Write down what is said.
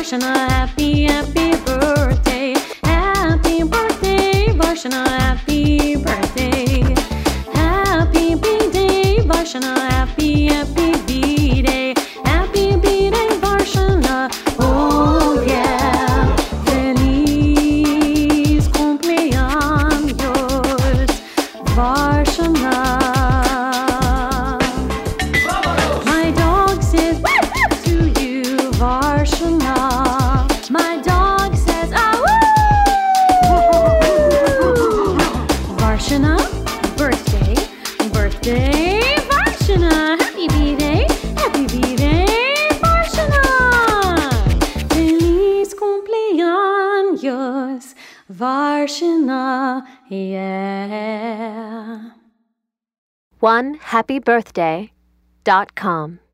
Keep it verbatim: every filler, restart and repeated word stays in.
Varshana, happy, happy birthday. Happy birthday, Varshana, happy birthday. Happy B-Day, Varshana, happy, happy B-Day. Happy B-Day, Varshana, oh yeah. Feliz cumpleaños, Varshana. My dog says to you, Varshana. My dog says, ah, woo! Varshana, birthday, birthday, Varshana. Happy B-Day, happy B-Day, Varshana. Feliz cumpleaños, Varshana, yeah. one happy birthday dot com